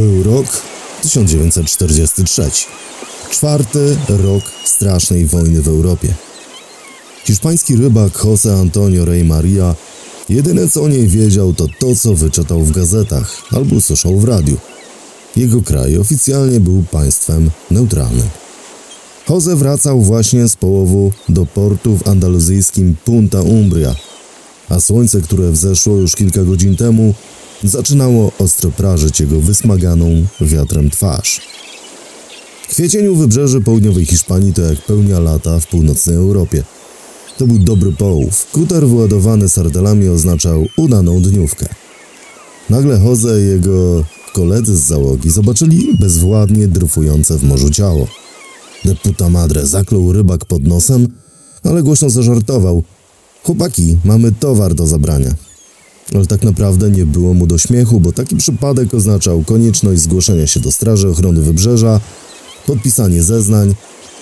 Był rok 1943. 4. rok strasznej wojny w Europie. Hiszpański rybak José Antonio Rey María jedyne co o niej wiedział to to, co wyczytał w gazetach albo słyszał w radiu. Jego kraj oficjalnie był państwem neutralnym. José wracał właśnie z połowu do portu w andaluzyjskim Punta Umbria, a słońce, które wzeszło już kilka godzin temu, zaczynało ostro prażyć jego wysmaganą wiatrem twarz. Kwiecień u wybrzeży południowej Hiszpanii to jak pełnia lata w północnej Europie. To był dobry połów. Kuter wyładowany sardelami oznaczał udaną dniówkę. Nagle José i jego koledzy z załogi zobaczyli bezwładnie dryfujące w morzu ciało. De puta madre, zaklął rybak pod nosem, ale głośno zażartował. Chłopaki, mamy towar do zabrania. Ale tak naprawdę nie było mu do śmiechu, bo taki przypadek oznaczał konieczność zgłoszenia się do Straży Ochrony Wybrzeża, podpisanie zeznań,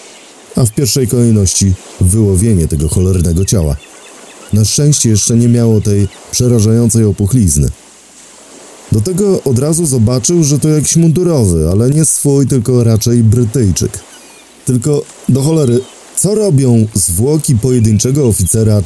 a w pierwszej kolejności wyłowienie tego cholernego ciała. Na szczęście jeszcze nie miało tej przerażającej opuchlizny. Do tego od razu zobaczył, że to jakiś mundurowy, ale nie swój, tylko raczej Brytyjczyk. Tylko do cholery, co robią zwłoki pojedynczego oficera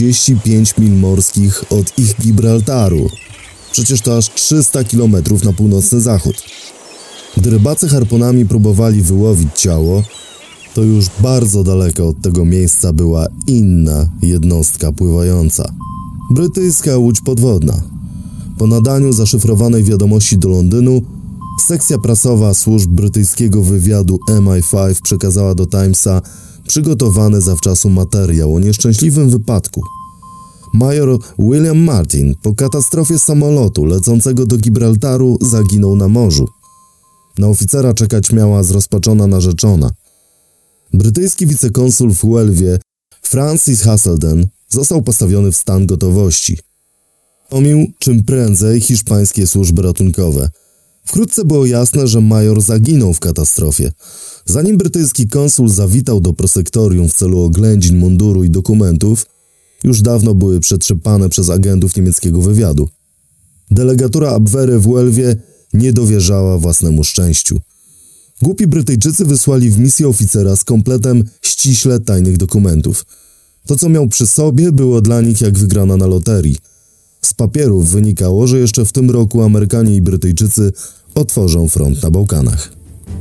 45 mil morskich od ich Gibraltaru? Przecież to aż 300 km na północny zachód. Gdy rybacy harpunami próbowali wyłowić ciało, to już bardzo daleko od tego miejsca była inna jednostka pływająca. Brytyjska łódź podwodna. Po nadaniu zaszyfrowanej wiadomości do Londynu, sekcja prasowa służb brytyjskiego wywiadu MI5 przekazała do Timesa przygotowany zawczasu materiał o nieszczęśliwym wypadku. Major William Martin po katastrofie samolotu lecącego do Gibraltaru zaginął na morzu. Na oficera czekać miała zrozpaczona narzeczona. Brytyjski wicekonsul w Huelwie, Francis Haselden, został postawiony w stan gotowości. Pomił czym prędzej hiszpańskie służby ratunkowe. Wkrótce było jasne, że major zaginął w katastrofie. Zanim brytyjski konsul zawitał do prosektorium w celu oględzin munduru i dokumentów, już dawno były przetrzepane przez agentów niemieckiego wywiadu. Delegatura Abwehry w Huelwie nie dowierzała własnemu szczęściu. Głupi Brytyjczycy wysłali w misję oficera z kompletem ściśle tajnych dokumentów. To, co miał przy sobie, było dla nich jak wygrana na loterii. Z papierów wynikało, że jeszcze w tym roku Amerykanie i Brytyjczycy otworzą front na Bałkanach.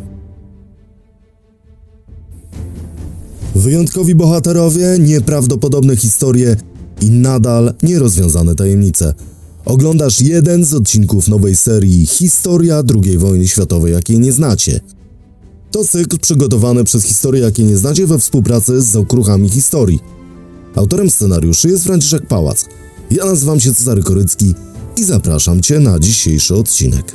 Wyjątkowi bohaterowie, nieprawdopodobne historie i nadal nierozwiązane tajemnice. Oglądasz jeden z odcinków nowej serii Historia II wojny światowej, jakiej nie znacie. To cykl przygotowany przez Historię, jakiej nie znacie we współpracy z Okruchami Historii. Autorem scenariuszy jest Franciszek Pałac. Ja nazywam się Cezary Korycki i zapraszam Cię na dzisiejszy odcinek.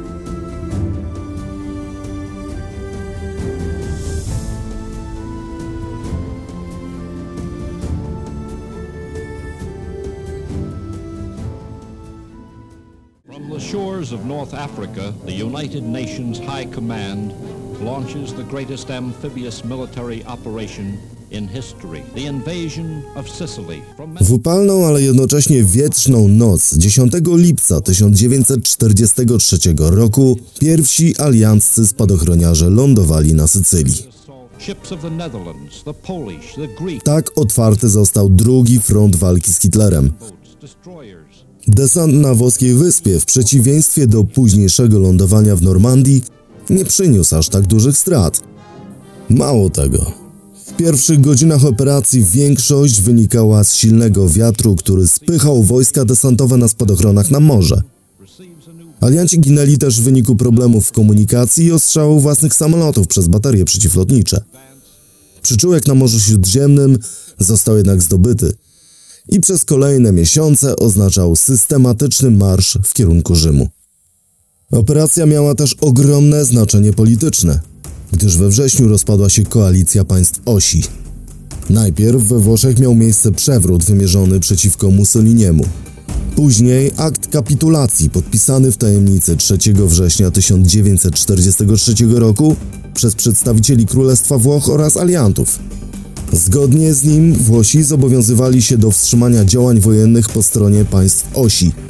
From the shores of North Africa, the United Nations High Command launches the greatest amphibious military operation in history, the invasion of Sicily. W upalną, ale jednocześnie wietrzną noc 10 lipca 1943 roku pierwsi alianccy spadochroniarze lądowali na Sycylii. Tak otwarty został drugi front walki z Hitlerem. Desant na włoskiej wyspie, w przeciwieństwie do późniejszego lądowania w Normandii, nie przyniósł aż tak dużych strat. Mało tego, w pierwszych godzinach operacji większość wynikała z silnego wiatru, który spychał wojska desantowe na spadochronach na morze. Alianci ginęli też w wyniku problemów w komunikacji i ostrzału własnych samolotów przez baterie przeciwlotnicze. Przyczółek na Morzu Śródziemnym został jednak zdobyty i przez kolejne miesiące oznaczał systematyczny marsz w kierunku Rzymu. Operacja miała też ogromne znaczenie polityczne, gdyż we wrześniu rozpadła się koalicja państw osi. Najpierw we Włoszech miał miejsce przewrót wymierzony przeciwko Mussoliniemu. Później akt kapitulacji podpisany w tajemnicy 3 września 1943 roku przez przedstawicieli Królestwa Włoch oraz aliantów. Zgodnie z nim Włosi zobowiązywali się do wstrzymania działań wojennych po stronie państw osi,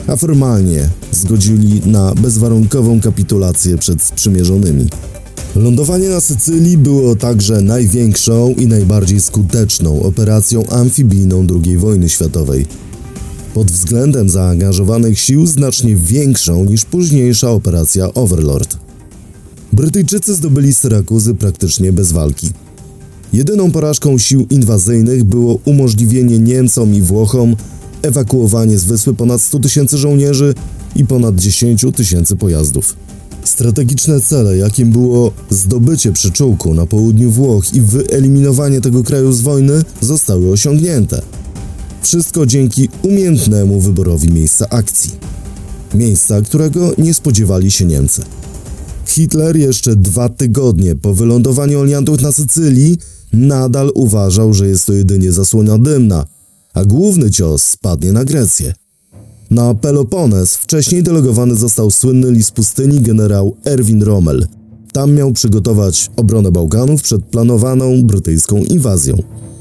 a formalnie zgodzili na bezwarunkową kapitulację przed sprzymierzonymi. Lądowanie na Sycylii było także największą i najbardziej skuteczną operacją amfibijną II wojny światowej. Pod względem zaangażowanych sił znacznie większą niż późniejsza operacja Overlord. Brytyjczycy zdobyli Syrakuzy praktycznie bez walki. Jedyną porażką sił inwazyjnych było umożliwienie Niemcom i Włochom ewakuowanie z wyspy ponad 100 000 żołnierzy i ponad 10 000 pojazdów. Strategiczne cele, jakim było zdobycie przyczółku na południu Włoch i wyeliminowanie tego kraju z wojny, zostały osiągnięte. Wszystko dzięki umiejętnemu wyborowi miejsca akcji. Miejsca, którego nie spodziewali się Niemcy. Hitler jeszcze 2 tygodnie po wylądowaniu aliantów na Sycylii nadal uważał, że jest to jedynie zasłona dymna, a główny cios spadnie na Grecję. Na Pelopones wcześniej delegowany został słynny lis pustyni generał Erwin Rommel. Tam miał przygotować obronę Bałkanów przed planowaną brytyjską inwazją.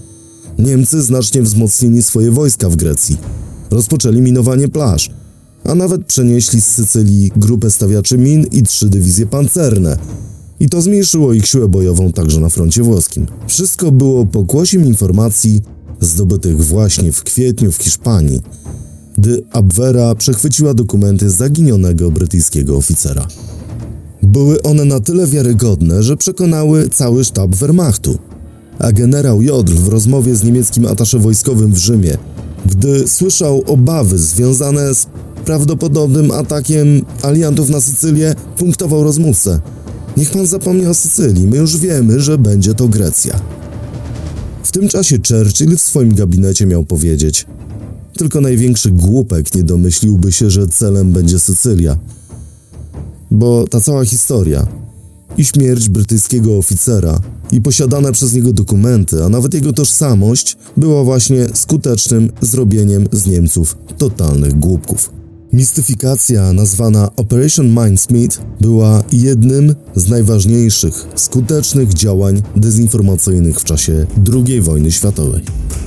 Niemcy znacznie wzmocnili swoje wojska w Grecji. Rozpoczęli minowanie plaż, a nawet przenieśli z Sycylii grupę stawiaczy min i 3 dywizje pancerne. I to zmniejszyło ich siłę bojową także na froncie włoskim. Wszystko było pokłosiem informacji zdobytych właśnie w kwietniu w Hiszpanii, gdy Abwehra przechwyciła dokumenty zaginionego brytyjskiego oficera. Były one na tyle wiarygodne, że przekonały cały sztab Wehrmachtu. A generał Jodl w rozmowie z niemieckim atasze wojskowym w Rzymie, gdy słyszał obawy związane z prawdopodobnym atakiem aliantów na Sycylię, punktował rozmówcę: niech pan zapomni o Sycylii, my już wiemy, że będzie to Grecja. W tym czasie Churchill w swoim gabinecie miał powiedzieć: tylko największy głupek nie domyśliłby się, że celem będzie Sycylia. Bo ta cała historia i śmierć brytyjskiego oficera i posiadane przez niego dokumenty, a nawet jego tożsamość była właśnie skutecznym zrobieniem z Niemców totalnych głupków. Mistyfikacja nazwana Operation Mindsmith była jednym z najważniejszych, skutecznych działań dezinformacyjnych w czasie II wojny światowej.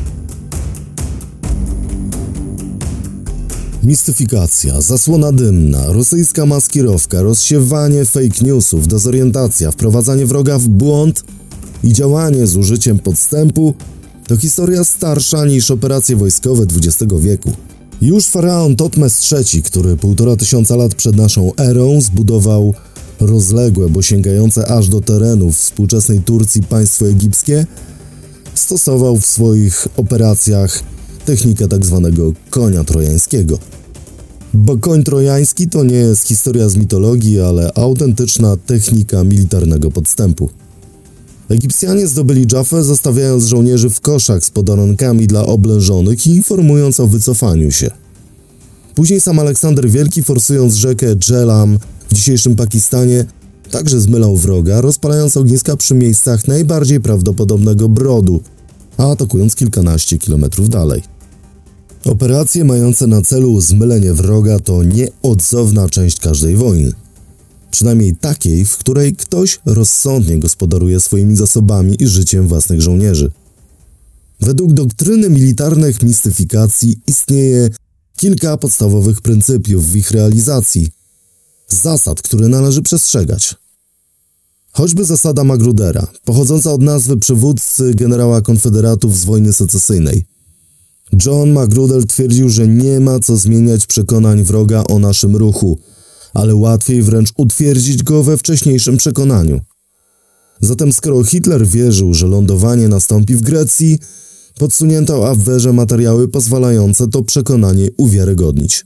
Mistyfikacja, zasłona dymna, rosyjska maskirowka, rozsiewanie fake newsów, dezorientacja, wprowadzanie wroga w błąd i działanie z użyciem podstępu to historia starsza niż operacje wojskowe XX wieku. Już faraon Totmes III, który 1500 lat przed naszą erą zbudował rozległe, bo sięgające aż do terenów współczesnej Turcji państwo egipskie, stosował w swoich operacjach technikę tzw. konia trojańskiego. Bo koń trojański to nie jest historia z mitologii, ale autentyczna technika militarnego podstępu. Egipcjanie zdobyli Dżafę, zostawiając żołnierzy w koszach z podarunkami dla oblężonych i informując o wycofaniu się. Później sam Aleksander Wielki, forsując rzekę Dżelam w dzisiejszym Pakistanie, także zmylał wroga, rozpalając ogniska przy miejscach najbardziej prawdopodobnego brodu, a atakując kilkanaście kilometrów dalej. Operacje mające na celu zmylenie wroga to nieodzowna część każdej wojny. Przynajmniej takiej, w której ktoś rozsądnie gospodaruje swoimi zasobami i życiem własnych żołnierzy. Według doktryny militarnych mistyfikacji istnieje kilka podstawowych pryncypiów w ich realizacji, zasad, które należy przestrzegać. Choćby zasada Magrudera, pochodząca od nazwy przywódcy generała konfederatów z wojny secesyjnej. John Magruder twierdził, że nie ma co zmieniać przekonań wroga o naszym ruchu, ale łatwiej wręcz utwierdzić go we wcześniejszym przekonaniu. Zatem skoro Hitler wierzył, że lądowanie nastąpi w Grecji, podsunięto Abwehrze materiały pozwalające to przekonanie uwiarygodnić.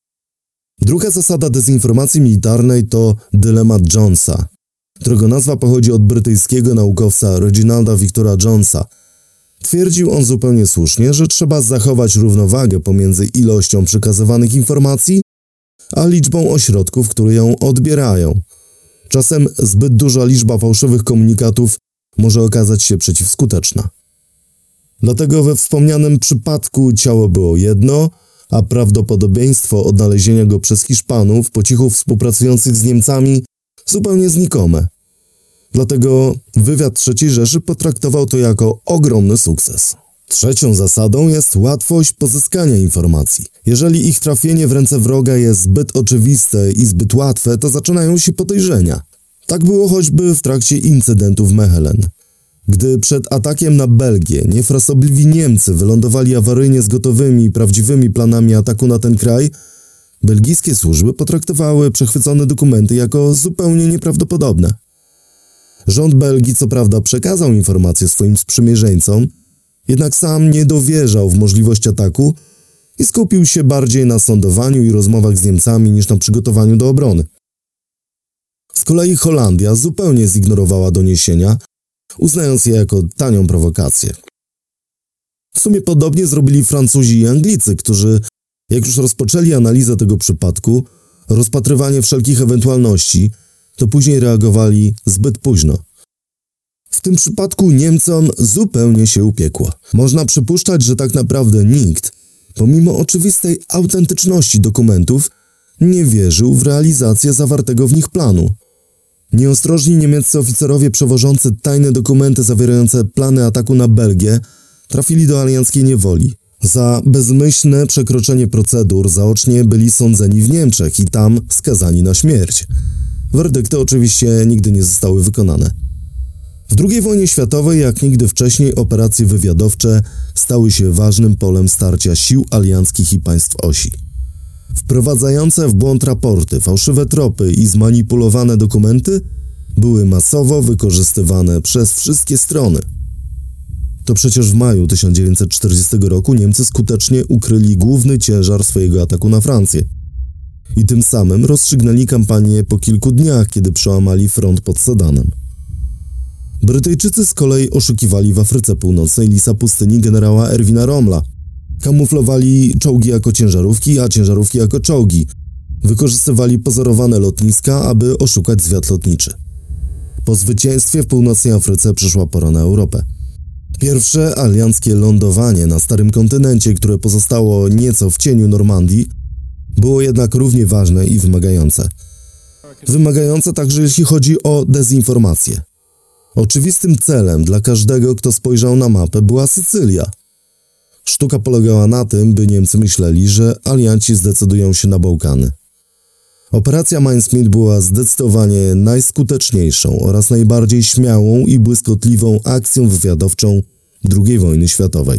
Druga zasada dezinformacji militarnej to dylemat Jonesa, którego nazwa pochodzi od brytyjskiego naukowca Reginalda Victora Jonesa. Twierdził on zupełnie słusznie, że trzeba zachować równowagę pomiędzy ilością przekazywanych informacji a liczbą ośrodków, które ją odbierają. Czasem zbyt duża liczba fałszywych komunikatów może okazać się przeciwskuteczna. Dlatego we wspomnianym przypadku ciało było jedno, a prawdopodobieństwo odnalezienia go przez Hiszpanów po cichu współpracujących z Niemcami zupełnie znikome. Dlatego wywiad III Rzeszy potraktował to jako ogromny sukces. Trzecią zasadą jest łatwość pozyskania informacji. Jeżeli ich trafienie w ręce wroga jest zbyt oczywiste i zbyt łatwe, to zaczynają się podejrzenia. Tak było choćby w trakcie incydentu w Mechelen. Gdy przed atakiem na Belgię niefrasobliwi Niemcy wylądowali awaryjnie z gotowymi, prawdziwymi planami ataku na ten kraj, belgijskie służby potraktowały przechwycone dokumenty jako zupełnie nieprawdopodobne. Rząd Belgii co prawda przekazał informacje swoim sprzymierzeńcom, jednak sam nie dowierzał w możliwość ataku i skupił się bardziej na sądowaniu i rozmowach z Niemcami niż na przygotowaniu do obrony. Z kolei Holandia zupełnie zignorowała doniesienia, uznając je jako tanią prowokację. W sumie podobnie zrobili Francuzi i Anglicy, którzy, jak już rozpoczęli analizę tego przypadku, rozpatrywanie wszelkich ewentualności, to później reagowali zbyt późno. W tym przypadku Niemcom zupełnie się upiekło. Można przypuszczać, że tak naprawdę nikt, pomimo oczywistej autentyczności dokumentów, nie wierzył w realizację zawartego w nich planu. Nieostrożni niemieccy oficerowie przewożący tajne dokumenty zawierające plany ataku na Belgię trafili do alianckiej niewoli. Za bezmyślne przekroczenie procedur zaocznie byli sądzeni w Niemczech i tam skazani na śmierć. Werdykty oczywiście nigdy nie zostały wykonane. W II wojnie światowej, jak nigdy wcześniej, operacje wywiadowcze stały się ważnym polem starcia sił alianckich i państw osi. Wprowadzające w błąd raporty, fałszywe tropy i zmanipulowane dokumenty były masowo wykorzystywane przez wszystkie strony. To przecież w maju 1940 roku Niemcy skutecznie ukryli główny ciężar swojego ataku na Francję. I tym samym rozstrzygnęli kampanię po kilku dniach, kiedy przełamali front pod Sedanem. Brytyjczycy z kolei oszukiwali w Afryce Północnej lisa pustyni generała Erwina Rommela. Kamuflowali czołgi jako ciężarówki, a ciężarówki jako czołgi. Wykorzystywali pozorowane lotniska, aby oszukać zwiat lotniczy. Po zwycięstwie w północnej Afryce przyszła pora na Europę. Pierwsze alianckie lądowanie na starym kontynencie, które pozostało nieco w cieniu Normandii, było jednak równie ważne i wymagające. Wymagające także jeśli chodzi o dezinformację. Oczywistym celem dla każdego, kto spojrzał na mapę, była Sycylia. Sztuka polegała na tym, by Niemcy myśleli, że alianci zdecydują się na Bałkany. Operacja Mindsmith była zdecydowanie najskuteczniejszą oraz najbardziej śmiałą i błyskotliwą akcją wywiadowczą II wojny światowej.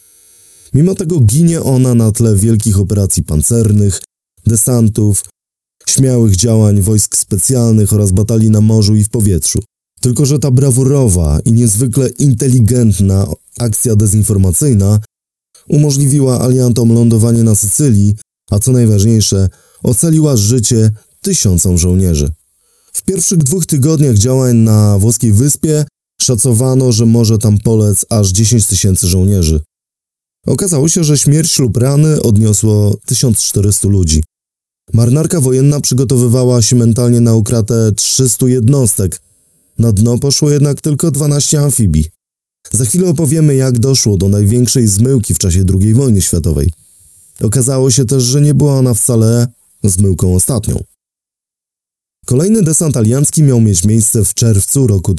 Mimo tego ginie ona na tle wielkich operacji pancernych, desantów, śmiałych działań wojsk specjalnych oraz batalii na morzu i w powietrzu. Tylko że ta brawurowa i niezwykle inteligentna akcja dezinformacyjna umożliwiła aliantom lądowanie na Sycylii, a co najważniejsze, ocaliła życie tysiącom żołnierzy. W pierwszych 2 tygodniach działań na włoskiej wyspie szacowano, że może tam polec aż 10 000 żołnierzy. Okazało się, że śmierć lub rany odniosło 1400 ludzi. Marynarka wojenna przygotowywała się mentalnie na utratę 300 jednostek. Na dno poszło jednak tylko 12 amfibii. Za chwilę opowiemy, jak doszło do największej zmyłki w czasie II wojny światowej. Okazało się też, że nie była ona wcale zmyłką ostatnią. Kolejny desant aliancki miał mieć miejsce w czerwcu roku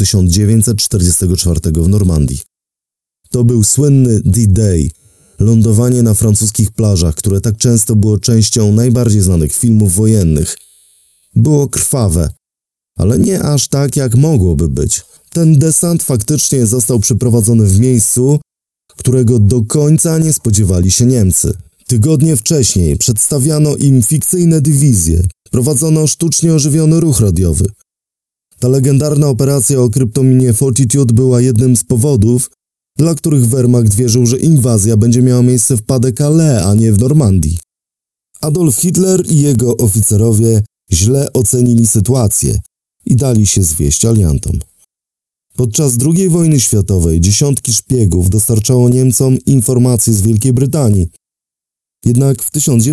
1944 w Normandii. To był słynny D-Day, lądowanie na francuskich plażach, które tak często było częścią najbardziej znanych filmów wojennych. Było krwawe, ale nie aż tak, jak mogłoby być. Ten desant faktycznie został przeprowadzony w miejscu, którego do końca nie spodziewali się Niemcy. Tygodnie wcześniej przedstawiano im fikcyjne dywizje, prowadzono sztucznie ożywiony ruch radiowy. Ta legendarna operacja o kryptominie Fortitude była jednym z powodów, dla których Wehrmacht wierzył, że inwazja będzie miała miejsce w Pas-de-Calais, a nie w Normandii. Adolf Hitler i jego oficerowie źle ocenili sytuację i dali się zwieść aliantom. Podczas II wojny światowej dziesiątki szpiegów dostarczało Niemcom informacje z Wielkiej Brytanii. Jednak w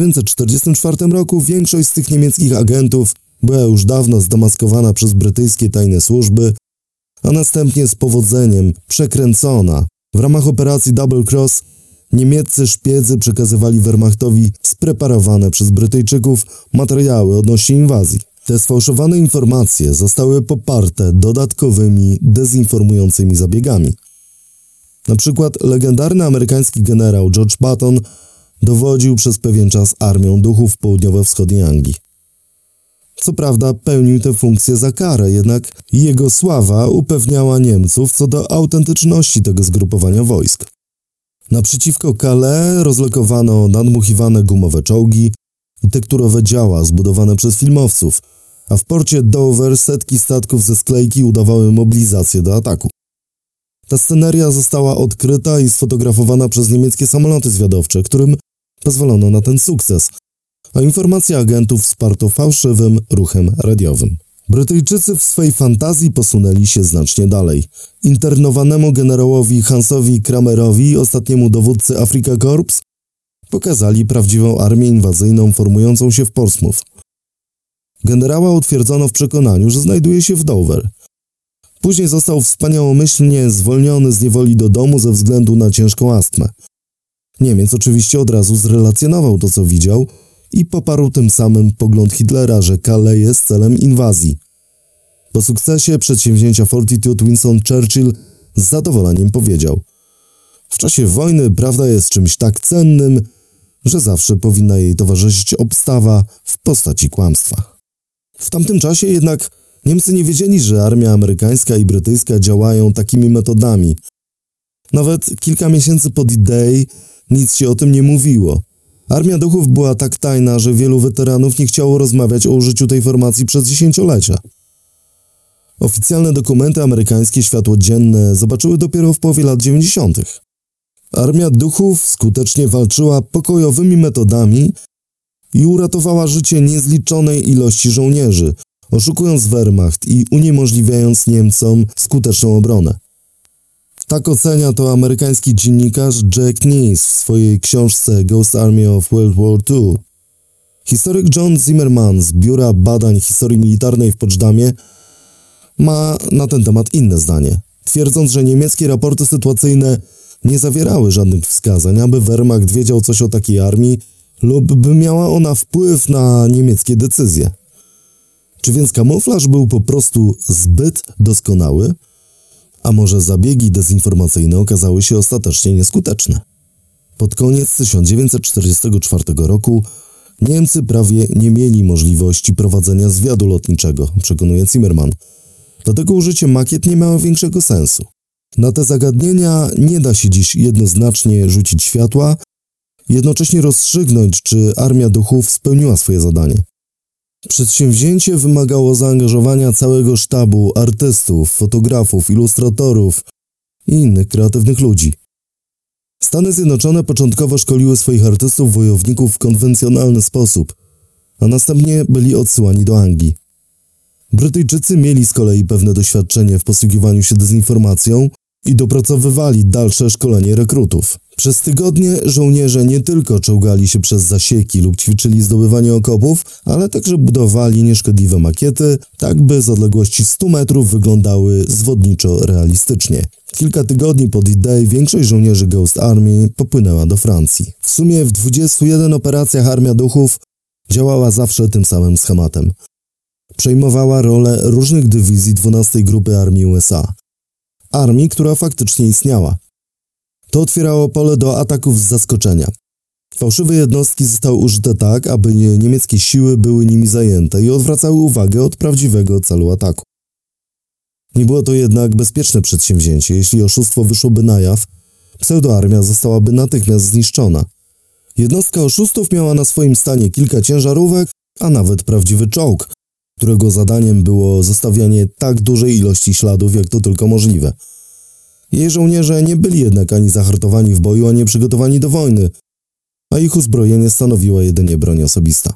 1944 roku większość z tych niemieckich agentów była już dawno zdemaskowana przez brytyjskie tajne służby, a następnie z powodzeniem przekręcona. W ramach operacji Double Cross niemieccy szpiedzy przekazywali Wehrmachtowi spreparowane przez Brytyjczyków materiały odnośnie inwazji. Te sfałszowane informacje zostały poparte dodatkowymi dezinformującymi zabiegami. Na przykład legendarny amerykański generał George Patton dowodził przez pewien czas armią duchów południowo-wschodniej Anglii. Co prawda pełnił tę funkcję za karę, jednak jego sława upewniała Niemców co do autentyczności tego zgrupowania wojsk. Naprzeciwko Calais rozlokowano nadmuchiwane gumowe czołgi i tekturowe działa zbudowane przez filmowców, a w porcie Dover setki statków ze sklejki udawały mobilizację do ataku. Ta sceneria została odkryta i sfotografowana przez niemieckie samoloty zwiadowcze, którym pozwolono na ten sukces, a informacje agentów wsparto fałszywym ruchem radiowym. Brytyjczycy w swej fantazji posunęli się znacznie dalej. Internowanemu generałowi Hansowi Kramerowi, ostatniemu dowódcy Afrika Korps, pokazali prawdziwą armię inwazyjną formującą się w Portsmouth. Generała utwierdzono w przekonaniu, że znajduje się w Dover. Później został wspaniałomyślnie zwolniony z niewoli do domu ze względu na ciężką astmę. Niemiec oczywiście od razu zrelacjonował to, co widział i poparł tym samym pogląd Hitlera, że Calais jest celem inwazji. Po sukcesie przedsięwzięcia Fortitude Winston Churchill z zadowoleniem powiedział: w czasie wojny prawda jest czymś tak cennym, że zawsze powinna jej towarzyszyć obstawa w postaci kłamstwa. W tamtym czasie jednak Niemcy nie wiedzieli, że armia amerykańska i brytyjska działają takimi metodami. Nawet kilka miesięcy po D-Day nic się o tym nie mówiło. Armia duchów była tak tajna, że wielu weteranów nie chciało rozmawiać o użyciu tej formacji przez dziesięciolecia. Oficjalne dokumenty amerykańskie światło dzienne zobaczyły dopiero w połowie lat 90. Armia duchów skutecznie walczyła pokojowymi metodami i uratowała życie niezliczonej ilości żołnierzy, oszukując Wehrmacht i uniemożliwiając Niemcom skuteczną obronę. Tak ocenia to amerykański dziennikarz Jack Nies w swojej książce Ghost Army of World War II. Historyk John Zimmerman z Biura Badań Historii Militarnej w Poczdamie ma na ten temat inne zdanie, twierdząc, że niemieckie raporty sytuacyjne nie zawierały żadnych wskazań, aby Wehrmacht wiedział coś o takiej armii lub by miała ona wpływ na niemieckie decyzje. Czy więc kamuflaż był po prostu zbyt doskonały? A może zabiegi dezinformacyjne okazały się ostatecznie nieskuteczne? Pod koniec 1944 roku Niemcy prawie nie mieli możliwości prowadzenia zwiadu lotniczego, przekonuje Zimmerman. Dlatego użycie makiet nie miało większego sensu. Na te zagadnienia nie da się dziś jednoznacznie rzucić światła, jednocześnie rozstrzygnąć, czy Armia Duchów spełniła swoje zadanie. Przedsięwzięcie wymagało zaangażowania całego sztabu artystów, fotografów, ilustratorów i innych kreatywnych ludzi. Stany Zjednoczone początkowo szkoliły swoich artystów wojowników w konwencjonalny sposób, a następnie byli odsyłani do Anglii. Brytyjczycy mieli z kolei pewne doświadczenie w posługiwaniu się dezinformacją i dopracowywali dalsze szkolenie rekrutów. Przez tygodnie żołnierze nie tylko czołgali się przez zasieki lub ćwiczyli zdobywanie okopów, ale także budowali nieszkodliwe makiety, tak by z odległości 100 metrów wyglądały zwodniczo realistycznie. Kilka tygodni po D-Day większość żołnierzy Ghost Army popłynęła do Francji. W sumie w 21 operacjach Armia Duchów działała zawsze tym samym schematem. Przejmowała rolę różnych dywizji 12 Grupy Armii USA. Armii, która faktycznie istniała. To otwierało pole do ataków z zaskoczenia. Fałszywe jednostki zostały użyte tak, aby niemieckie siły były nimi zajęte i odwracały uwagę od prawdziwego celu ataku. Nie było to jednak bezpieczne przedsięwzięcie. Jeśli oszustwo wyszłoby na jaw, pseudoarmia zostałaby natychmiast zniszczona. Jednostka oszustów miała na swoim stanie kilka ciężarówek, a nawet prawdziwy czołg, którego zadaniem było zostawianie tak dużej ilości śladów, jak to tylko możliwe. Jej żołnierze nie byli jednak ani zahartowani w boju, ani przygotowani do wojny, a ich uzbrojenie stanowiła jedynie broń osobista.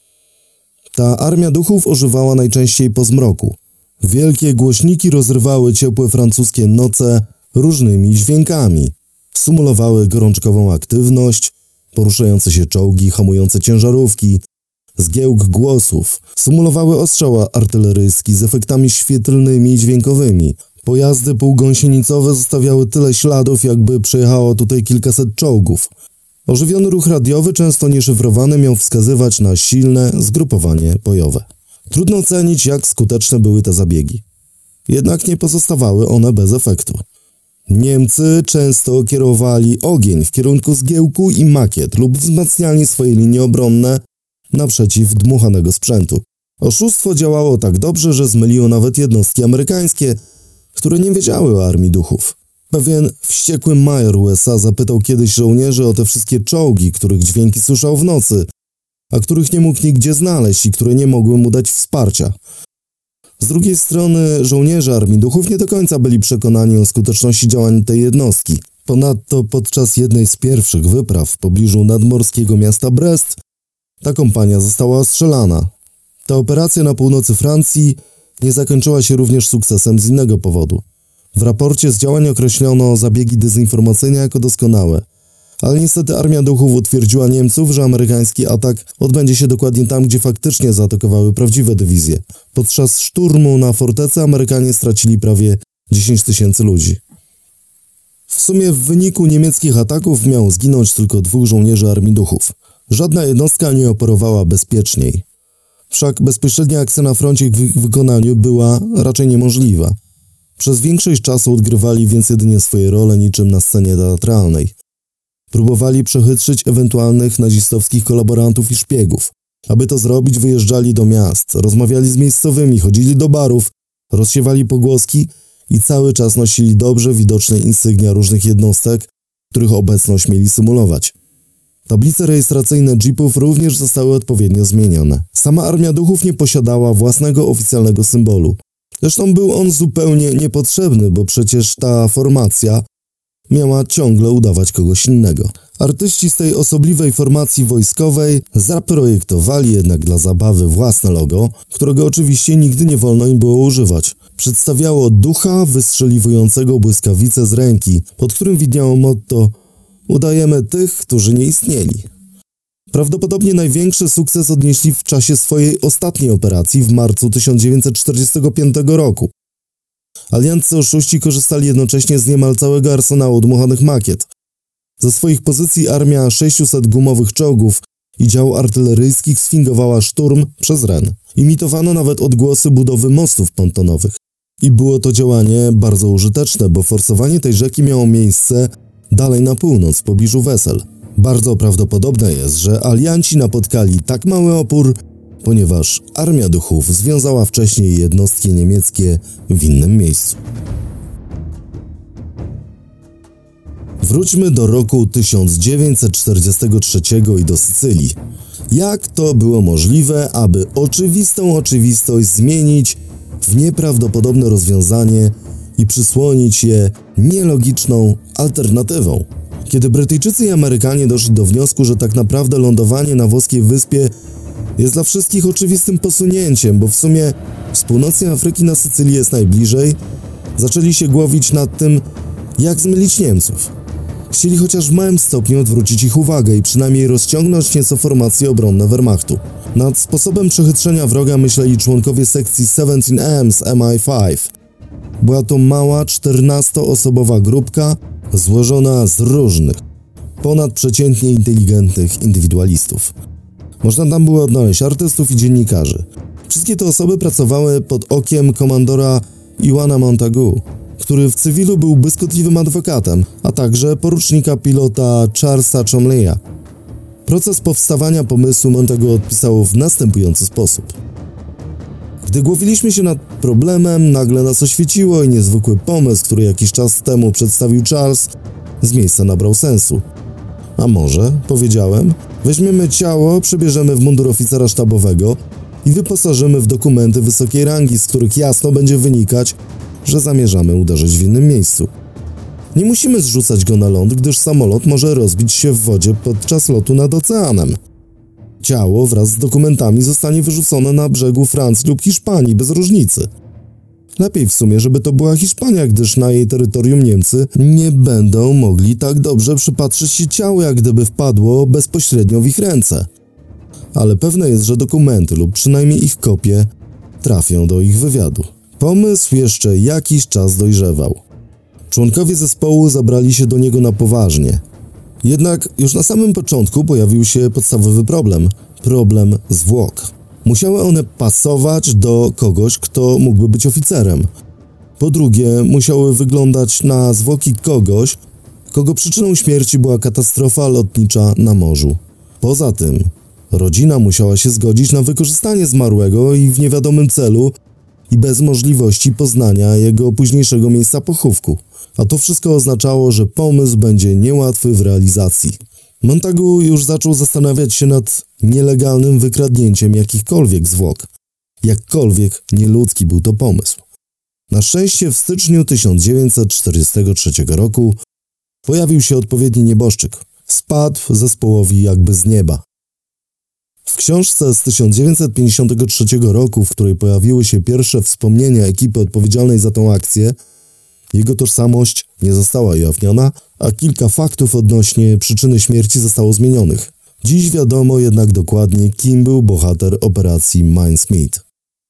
Ta Armia Duchów ożywała najczęściej po zmroku. Wielkie głośniki rozrywały ciepłe francuskie noce różnymi dźwiękami. Symulowały gorączkową aktywność, poruszające się czołgi, hamujące ciężarówki, zgiełk głosów. Symulowały ostrzał artyleryjski z efektami świetlnymi i dźwiękowymi. Pojazdy półgąsienicowe zostawiały tyle śladów, jakby przejechało tutaj kilkaset czołgów. Ożywiony ruch radiowy, często nieszyfrowany, miał wskazywać na silne zgrupowanie bojowe. Trudno ocenić, jak skuteczne były te zabiegi. Jednak nie pozostawały one bez efektu. Niemcy często kierowali ogień w kierunku zgiełku i makiet lub wzmacniali swoje linie obronne naprzeciw dmuchanego sprzętu. Oszustwo działało tak dobrze, że zmyliło nawet jednostki amerykańskie, które nie wiedziały o Armii Duchów. Pewien wściekły major USA zapytał kiedyś żołnierzy o te wszystkie czołgi, których dźwięki słyszał w nocy, a których nie mógł nigdzie znaleźć i które nie mogły mu dać wsparcia. Z drugiej strony żołnierze Armii Duchów nie do końca byli przekonani o skuteczności działań tej jednostki. Ponadto podczas jednej z pierwszych wypraw w pobliżu nadmorskiego miasta Brest ta kompania została ostrzelana. Ta operacja na północy Francji nie zakończyła się również sukcesem z innego powodu. W raporcie z działań określono zabiegi dezinformacyjne jako doskonałe, ale niestety Armia Duchów utwierdziła Niemców, że amerykański atak odbędzie się dokładnie tam, gdzie faktycznie zaatakowały prawdziwe dywizje. Podczas szturmu na fortecę Amerykanie stracili prawie 10 000 ludzi. W sumie w wyniku niemieckich ataków miało zginąć tylko 2 żołnierzy Armii Duchów. Żadna jednostka nie operowała bezpieczniej. Wszak bezpośrednia akcja na froncie w ich wykonaniu była raczej niemożliwa. Przez większość czasu odgrywali więc jedynie swoje role niczym na scenie teatralnej. Próbowali przechytrzyć ewentualnych nazistowskich kolaborantów i szpiegów. Aby to zrobić, wyjeżdżali do miast, rozmawiali z miejscowymi, chodzili do barów, rozsiewali pogłoski i cały czas nosili dobrze widoczne insygnia różnych jednostek, których obecność mieli symulować. Tablice rejestracyjne jeepów również zostały odpowiednio zmienione. Sama Armia Duchów nie posiadała własnego oficjalnego symbolu. Zresztą był on zupełnie niepotrzebny, bo przecież ta formacja miała ciągle udawać kogoś innego. Artyści z tej osobliwej formacji wojskowej zaprojektowali jednak dla zabawy własne logo, którego oczywiście nigdy nie wolno im było używać. Przedstawiało ducha wystrzeliwującego błyskawice z ręki, pod którym widniało motto „Udajemy tych, którzy nie istnieli”. Prawdopodobnie największy sukces odnieśli w czasie swojej ostatniej operacji w marcu 1945 roku. Alianccy oszuści korzystali jednocześnie z niemal całego arsenału dmuchanych makiet. Ze swoich pozycji armia 600 gumowych czołgów i dział artyleryjskich sfingowała szturm przez Ren. Imitowano nawet odgłosy budowy mostów pontonowych. I było to działanie bardzo użyteczne, bo forsowanie tej rzeki miało miejsce dalej na północ, w pobliżu Wesel. Bardzo prawdopodobne jest, że alianci napotkali tak mały opór, ponieważ Armia Duchów związała wcześniej jednostki niemieckie w innym miejscu. Wróćmy do roku 1943 i do Sycylii. Jak to było możliwe, aby oczywistą oczywistość zmienić w nieprawdopodobne rozwiązanie i przysłonić je nielogiczną alternatywą? Kiedy Brytyjczycy i Amerykanie doszli do wniosku, że tak naprawdę lądowanie na włoskiej wyspie jest dla wszystkich oczywistym posunięciem, bo w sumie z północnej Afryki na Sycylii jest najbliżej, zaczęli się głowić nad tym, jak zmylić Niemców. Chcieli chociaż w małym stopniu odwrócić ich uwagę i przynajmniej rozciągnąć nieco formacje obronne Wehrmachtu. Nad sposobem przechytrzenia wroga myśleli członkowie sekcji 17M z MI5. Była to mała, 14-osobowa grupka złożona z różnych, ponadprzeciętnie inteligentnych indywidualistów. Można tam było odnaleźć artystów i dziennikarzy. Wszystkie te osoby pracowały pod okiem komandora Iwana Montagu, który w cywilu był błyskotliwym adwokatem, a także porucznika pilota Charlesa Chomleya. Proces powstawania pomysłu Montagu odpisał w następujący sposób. Gdy głowiliśmy się nad problemem, nagle nas oświeciło i niezwykły pomysł, który jakiś czas temu przedstawił Charles, z miejsca nabrał sensu. A może, powiedziałem, weźmiemy ciało, przebierzemy w mundur oficera sztabowego i wyposażymy w dokumenty wysokiej rangi, z których jasno będzie wynikać, że zamierzamy uderzyć w innym miejscu. Nie musimy zrzucać go na ląd, gdyż samolot może rozbić się w wodzie podczas lotu nad oceanem. Ciało wraz z dokumentami zostanie wyrzucone na brzegu Francji lub Hiszpanii, bez różnicy. Lepiej w sumie, żeby to była Hiszpania, gdyż na jej terytorium Niemcy nie będą mogli tak dobrze przypatrzyć się ciału, jak gdyby wpadło bezpośrednio w ich ręce. Ale pewne jest, że dokumenty lub przynajmniej ich kopie trafią do ich wywiadu. Pomysł jeszcze jakiś czas dojrzewał. Członkowie zespołu zabrali się do niego na poważnie. Jednak już na samym początku pojawił się podstawowy problem zwłok. Musiały one pasować do kogoś, kto mógłby być oficerem. Po drugie, musiały wyglądać na zwłoki kogoś, kogo przyczyną śmierci była katastrofa lotnicza na morzu. Poza tym, rodzina musiała się zgodzić na wykorzystanie zmarłego i w niewiadomym celu i bez możliwości poznania jego późniejszego miejsca pochówku. A to wszystko oznaczało, że pomysł będzie niełatwy w realizacji. Montagu już zaczął zastanawiać się nad nielegalnym wykradnięciem jakichkolwiek zwłok. Jakkolwiek nieludzki był to pomysł. Na szczęście w styczniu 1943 roku pojawił się odpowiedni nieboszczyk. Spadł zespołowi jakby z nieba. W książce z 1953 roku, w której pojawiły się pierwsze wspomnienia ekipy odpowiedzialnej za tą akcję, jego tożsamość nie została ujawniona, a kilka faktów odnośnie przyczyny śmierci zostało zmienionych. Dziś wiadomo jednak dokładnie, kim był bohater operacji Mindsmith.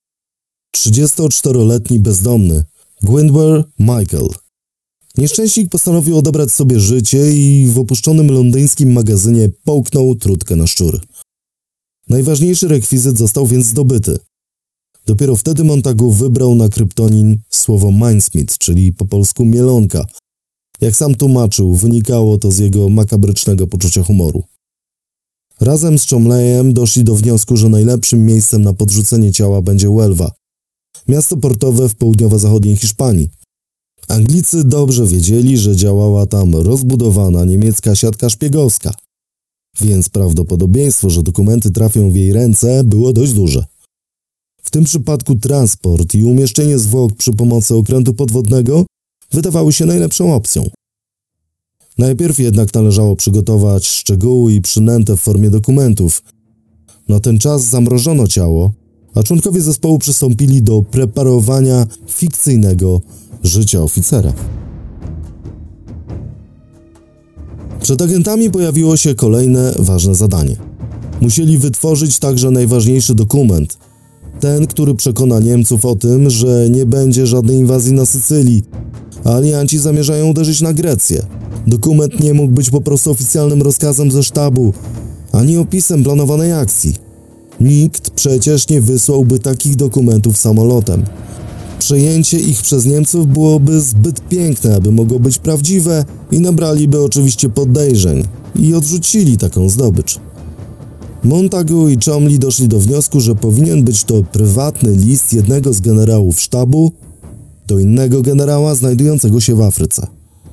34-letni bezdomny Gwynwer Michael. Nieszczęśnik postanowił odebrać sobie życie i w opuszczonym londyńskim magazynie połknął trutkę na szczur. Najważniejszy rekwizyt został więc zdobyty. Dopiero wtedy Montagu wybrał na kryptonim słowo Mindsmith, czyli po polsku mielonka. Jak sam tłumaczył, wynikało to z jego makabrycznego poczucia humoru. Razem z Chomleyem doszli do wniosku, że najlepszym miejscem na podrzucenie ciała będzie Huelva, miasto portowe w południowo-zachodniej Hiszpanii. Anglicy dobrze wiedzieli, że działała tam rozbudowana niemiecka siatka szpiegowska, więc prawdopodobieństwo, że dokumenty trafią w jej ręce, było dość duże. W tym przypadku transport i umieszczenie zwłok przy pomocy okrętu podwodnego wydawały się najlepszą opcją. Najpierw jednak należało przygotować szczegóły i przynętę w formie dokumentów. Na ten czas zamrożono ciało, a członkowie zespołu przystąpili do preparowania fikcyjnego życia oficera. Przed agentami pojawiło się kolejne ważne zadanie. Musieli wytworzyć także najważniejszy dokument. Ten, który przekona Niemców o tym, że nie będzie żadnej inwazji na Sycylii, a alianci zamierzają uderzyć na Grecję. Dokument nie mógł być po prostu oficjalnym rozkazem ze sztabu, ani opisem planowanej akcji. Nikt przecież nie wysłałby takich dokumentów samolotem. Przejęcie ich przez Niemców byłoby zbyt piękne, aby mogło być prawdziwe i nabraliby oczywiście podejrzeń i odrzucili taką zdobycz. Montagu i Chomley doszli do wniosku, że powinien być to prywatny list jednego z generałów sztabu do innego generała znajdującego się w Afryce.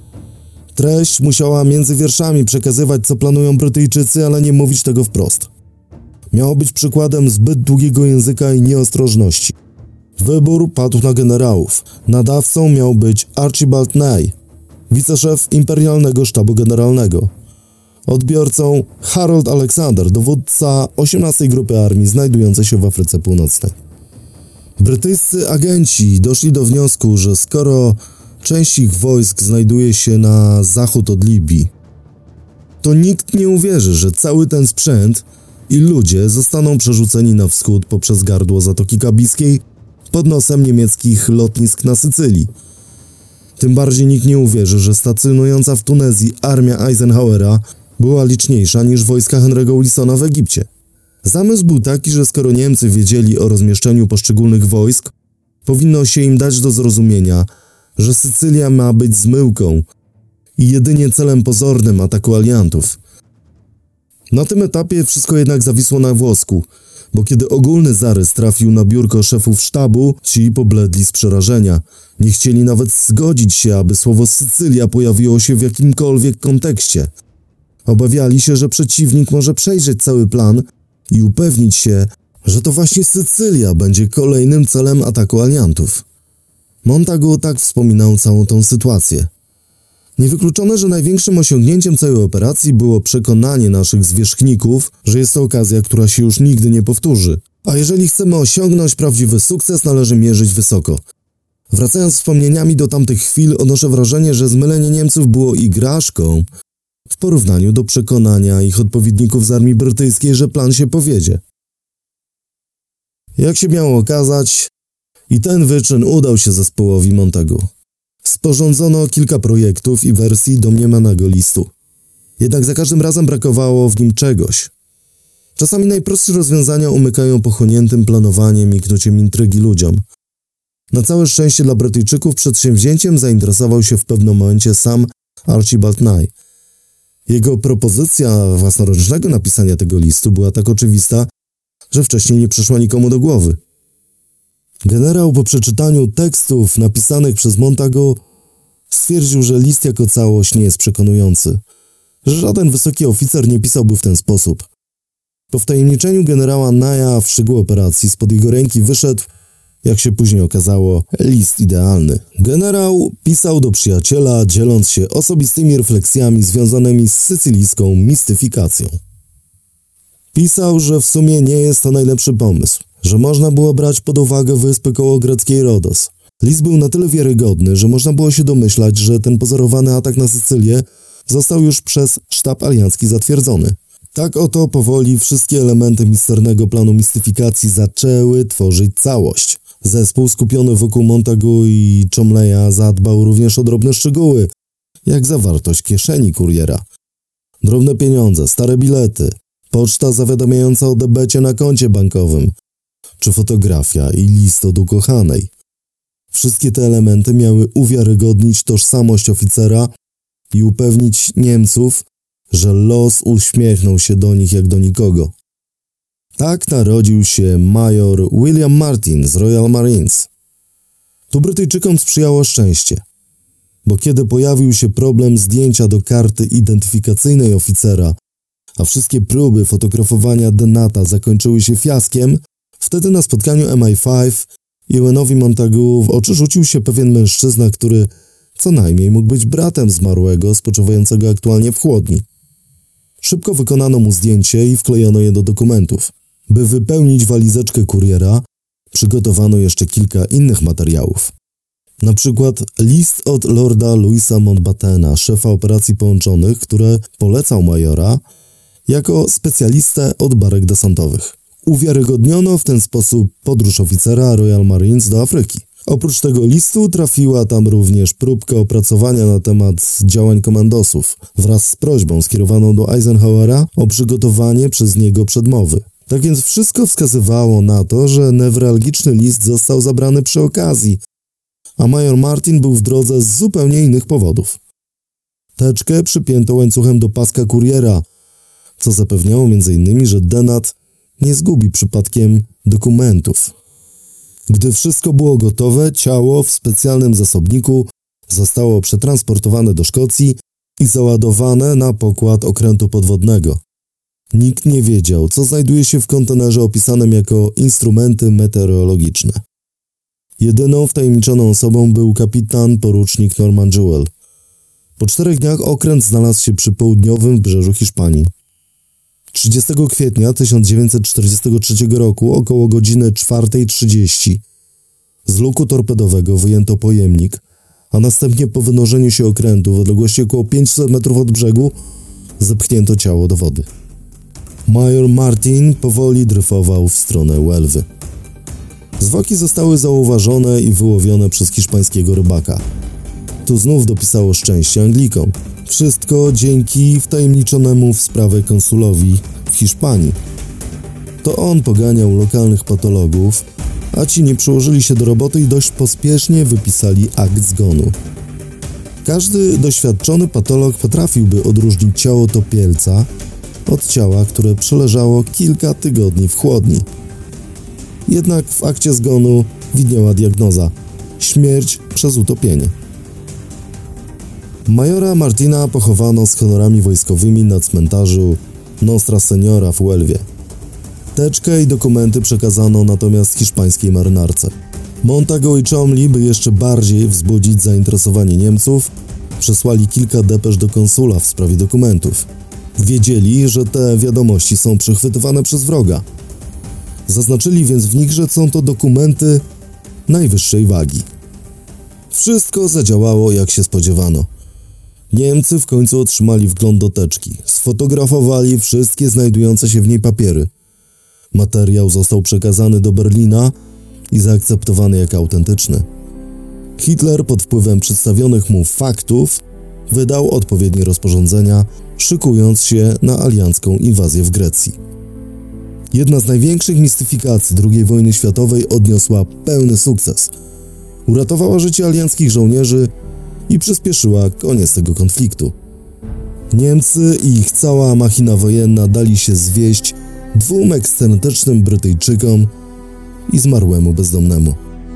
Treść musiała między wierszami przekazywać, co planują Brytyjczycy, ale nie mówić tego wprost. Miało być przykładem zbyt długiego języka i nieostrożności. Wybór padł na generałów. Nadawcą miał być Archibald Ney, wiceszef Imperialnego Sztabu Generalnego. Odbiorcą Harold Alexander, dowódca 18 Grupy Armii znajdującej się w Afryce Północnej. Brytyjscy agenci doszli do wniosku, że skoro część ich wojsk znajduje się na zachód od Libii, to nikt nie uwierzy, że cały ten sprzęt i ludzie zostaną przerzuceni na wschód poprzez gardło Zatoki Kabiskiej pod nosem niemieckich lotnisk na Sycylii. Tym bardziej nikt nie uwierzy, że stacjonująca w Tunezji armia Eisenhowera była liczniejsza niż wojska Henry'ego Wilsona w Egipcie. Zamysł był taki, że skoro Niemcy wiedzieli o rozmieszczeniu poszczególnych wojsk, powinno się im dać do zrozumienia, że Sycylia ma być zmyłką i jedynie celem pozornym ataku aliantów. Na tym etapie wszystko jednak zawisło na włosku, bo kiedy ogólny zarys trafił na biurko szefów sztabu, ci pobledli z przerażenia. Nie chcieli nawet zgodzić się, aby słowo Sycylia pojawiło się w jakimkolwiek kontekście. Obawiali się, że przeciwnik może przejrzeć cały plan i upewnić się, że to właśnie Sycylia będzie kolejnym celem ataku aliantów. Montagu tak wspominał całą tą sytuację. Niewykluczone, że największym osiągnięciem całej operacji było przekonanie naszych zwierzchników, że jest to okazja, która się już nigdy nie powtórzy. A jeżeli chcemy osiągnąć prawdziwy sukces, należy mierzyć wysoko. Wracając wspomnieniami do tamtych chwil, odnoszę wrażenie, że zmylenie Niemców było igraszką w porównaniu do przekonania ich odpowiedników z armii brytyjskiej, że plan się powiedzie. Jak się miało okazać, i ten wyczyn udał się zespołowi Montagu. Sporządzono kilka projektów i wersji domniemanego listu. Jednak za każdym razem brakowało w nim czegoś. Czasami najprostsze rozwiązania umykają pochłoniętym planowaniem i knuciem intrygi ludziom. Na całe szczęście dla Brytyjczyków przedsięwzięciem zainteresował się w pewnym momencie sam Archibald Nye. Jego propozycja własnoręcznego napisania tego listu była tak oczywista, że wcześniej nie przyszła nikomu do głowy. Generał po przeczytaniu tekstów napisanych przez Montagu stwierdził, że list jako całość nie jest przekonujący, że żaden wysoki oficer nie pisałby w ten sposób. Po wtajemniczeniu generała Nye'a w szczegóły operacji spod jego ręki wyszedł, jak się później okazało, list idealny. Generał pisał do przyjaciela, dzieląc się osobistymi refleksjami związanymi z sycylijską mistyfikacją. Pisał, że w sumie nie jest to najlepszy pomysł, że można było brać pod uwagę wyspy koło greckiej Rodos. List był na tyle wiarygodny, że można było się domyślać, że ten pozorowany atak na Sycylię został już przez sztab aliancki zatwierdzony. Tak oto powoli wszystkie elementy misternego planu mistyfikacji zaczęły tworzyć całość. Zespół skupiony wokół Montagu i Cholmondeley'a zadbał również o drobne szczegóły, jak zawartość kieszeni kuriera. Drobne pieniądze, stare bilety, poczta zawiadamiająca o debecie na koncie bankowym, czy fotografia i list od ukochanej. Wszystkie te elementy miały uwiarygodnić tożsamość oficera i upewnić Niemców, że los uśmiechnął się do nich jak do nikogo. Tak narodził się major William Martin z Royal Marines. Tu Brytyjczykom sprzyjało szczęście, bo kiedy pojawił się problem zdjęcia do karty identyfikacyjnej oficera, a wszystkie próby fotografowania Denata zakończyły się fiaskiem, wtedy na spotkaniu MI5 Ewenowi Montagu w oczy rzucił się pewien mężczyzna, który co najmniej mógł być bratem zmarłego, spoczywającego aktualnie w chłodni. Szybko wykonano mu zdjęcie i wklejono je do dokumentów. By wypełnić walizeczkę kuriera, przygotowano jeszcze kilka innych materiałów. Na przykład list od lorda Louisa Mountbattena, szefa operacji połączonych, który polecał majora jako specjalistę od barek desantowych. Uwiarygodniono w ten sposób podróż oficera Royal Marines do Afryki. Oprócz tego listu trafiła tam również próbka opracowania na temat działań komandosów wraz z prośbą skierowaną do Eisenhowera o przygotowanie przez niego przedmowy. Tak więc wszystko wskazywało na to, że newralgiczny list został zabrany przy okazji, a major Martin był w drodze z zupełnie innych powodów. Teczkę przypięto łańcuchem do paska kuriera, co zapewniało m.in., że Denat nie zgubi przypadkiem dokumentów. Gdy wszystko było gotowe, ciało w specjalnym zasobniku zostało przetransportowane do Szkocji i załadowane na pokład okrętu podwodnego. Nikt nie wiedział, co znajduje się w kontenerze opisanym jako instrumenty meteorologiczne. Jedyną wtajemniczoną osobą był kapitan porucznik Norman Jewell. Po 4 dniach okręt znalazł się przy południowym wybrzeżu Hiszpanii. 30 kwietnia 1943 roku około godziny 4:30 z luku torpedowego wyjęto pojemnik, a następnie po wynurzeniu się okrętu w odległości około 500 metrów od brzegu zepchnięto ciało do wody. Major Martin powoli dryfował w stronę Łelwy. Zwłoki zostały zauważone i wyłowione przez hiszpańskiego rybaka. Tu znów dopisało szczęście Anglikom. Wszystko dzięki wtajemniczonemu w sprawę konsulowi w Hiszpanii. To on poganiał lokalnych patologów, a ci nie przyłożyli się do roboty i dość pospiesznie wypisali akt zgonu. Każdy doświadczony patolog potrafiłby odróżnić ciało topielca od ciała, które przeleżało kilka tygodni w chłodni. Jednak w akcie zgonu widniała diagnoza: śmierć przez utopienie. Majora Martina pochowano z honorami wojskowymi na cmentarzu Nostra Seniora w Huelwie. Teczkę i dokumenty przekazano natomiast hiszpańskiej marynarce. Montagu i Cholmondeley, by jeszcze bardziej wzbudzić zainteresowanie Niemców, przesłali kilka depesz do konsula w sprawie dokumentów. Wiedzieli, że te wiadomości są przechwytywane przez wroga. Zaznaczyli więc w nich, że są to dokumenty najwyższej wagi. Wszystko zadziałało, jak się spodziewano. Niemcy w końcu otrzymali wgląd do teczki. Sfotografowali wszystkie znajdujące się w niej papiery. Materiał został przekazany do Berlina i zaakceptowany jako autentyczny. Hitler pod wpływem przedstawionych mu faktów wydał odpowiednie rozporządzenia, szykując się na aliancką inwazję w Grecji. Jedna z największych mistyfikacji II wojny światowej odniosła pełny sukces. uratowała życie alianckich żołnierzy i przyspieszyła koniec tego konfliktu. Niemcy i ich cała machina wojenna dali się zwieść 2 ekscentrycznym Brytyjczykom i zmarłemu bezdomnemu.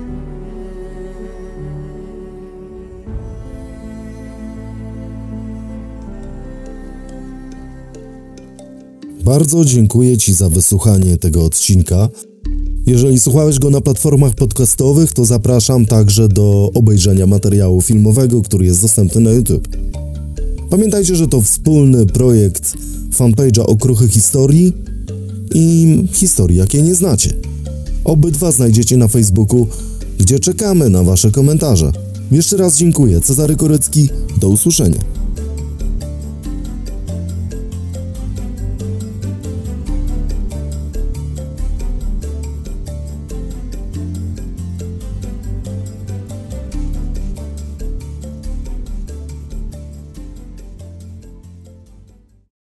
Bardzo dziękuję Ci za wysłuchanie tego odcinka. Jeżeli słuchałeś go na platformach podcastowych, to zapraszam także do obejrzenia materiału filmowego, który jest dostępny na YouTube. Pamiętajcie, że to wspólny projekt fanpage'a Okruchy Historii i historii, jakiej nie znacie. Obydwa znajdziecie na Facebooku, gdzie czekamy na Wasze komentarze. Jeszcze raz dziękuję. Cezary Korycki, do usłyszenia.